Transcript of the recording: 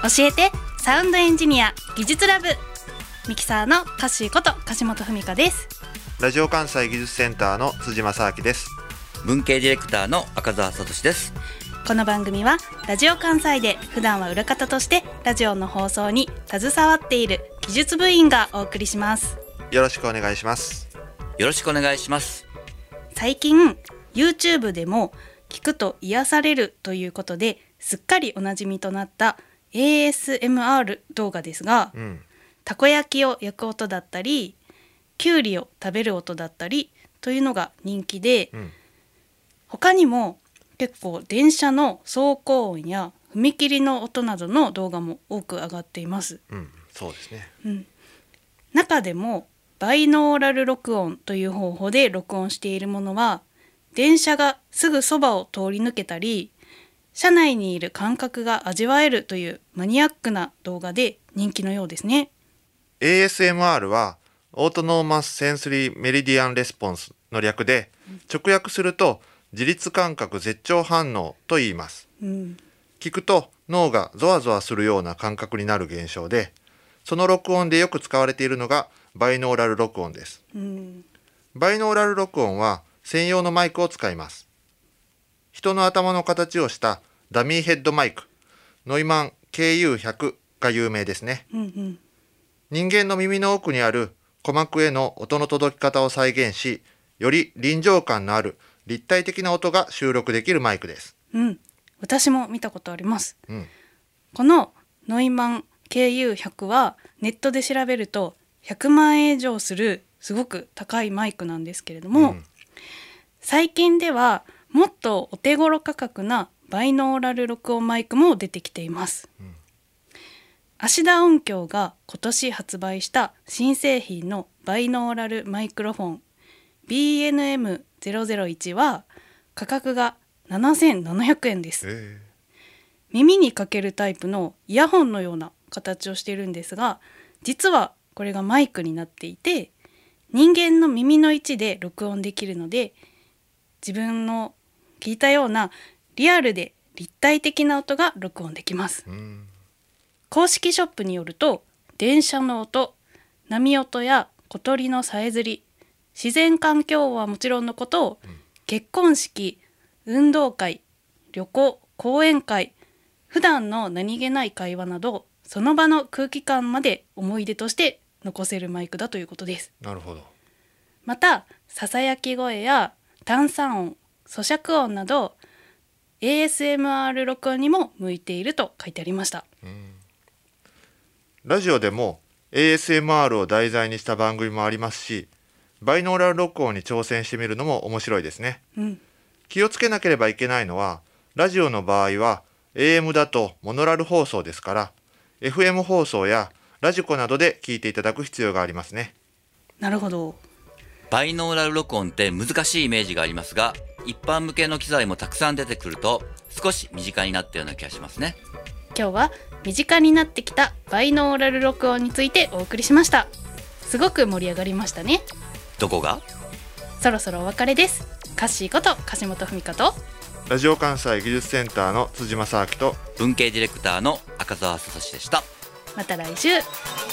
教えてサウンドエンジニア技術ラブ、ミキサーのカッシーこと樫本文香です。 ラジオ関西技術センターの辻正明です。 文系ディレクターの赤澤聡です。 この番組はラジオ関西で普段は裏方としてラジオの放送に携わっている技術部員がお送りします。 よろしくお願いします。 よろしくお願いします。 最近 YouTube でも聞くと癒されるということですっかりおなじみとなった ASMR 動画ですが、たこ焼きを焼く音だったりきゅうりを食べる音だったりというのが人気で、他にも結構電車の走行音や踏切の音などの動画も多く上がっています。 そうですね。 中でもバイノーラル録音という方法で録音しているものは電車がすぐそばを通り抜けたり車内にいる感覚が味わえるというマニアックな動画で人気のようですね。 ASMR はオートノーマスセンスリーメリディアンレスポンスの略で、直訳すると自律感覚絶頂反応と言います。聞くと脳がゾワゾワするような感覚になる現象で、その録音でよく使われているのがバイノーラル録音です。バイノーラル録音は専用のマイクを使います。人の頭の形をしたダミーヘッドマイク、ノイマン KU100 が有名ですね。人間の耳の奥にある鼓膜への音の届き方を再現し、より臨場感のある立体的な音が収録できるマイクです。 私も見たことあります。このノイマン KU100 はネットで調べると100万円以上するすごく高いマイクなんですけれども、最近ではもっとお手頃価格なバイノーラル録音マイクも出てきています。芦田音響が今年発売した新製品のバイノーラルマイクロフォン BNM001 は価格が7700円です。耳にかけるタイプのイヤホンのような形をしているんですが、実はこれがマイクになっていて人間の耳の位置で録音できるので、自分の聞いたようなリアルで立体的な音が録音できます。公式ショップによると電車の音、波音や小鳥のさえずり、自然環境はもちろんのこと、結婚式、運動会、旅行、講演会、普段の何気ない会話などその場の空気感まで思い出として残せるマイクだということです。 なるほど。 またささやき声や炭酸音、咀嚼音など ASMR 録音にも向いていると書いてありました。 ラジオでも ASMR を題材にした番組もありますし、バイノーラル録音に挑戦してみるのも面白いですね。気をつけなければいけないのは、ラジオの場合は AM だとモノラル放送ですから、FM 放送やラジコなどで聞いていただく必要がありますね。 なるほど。 バイノーラル録音って難しいイメージがありますが、一般向けの機材もたくさん出てくると少し身近になったような気がしますね。 今日は身近になってきたバイノーラル録音についてお送りしました。すごく盛り上がりましたね。 どこが？ そろそろお別れです。カッシーこと樫本文香とラジオ関西技術センターの辻正明と文系ディレクターの赤澤聡でした。 また来週。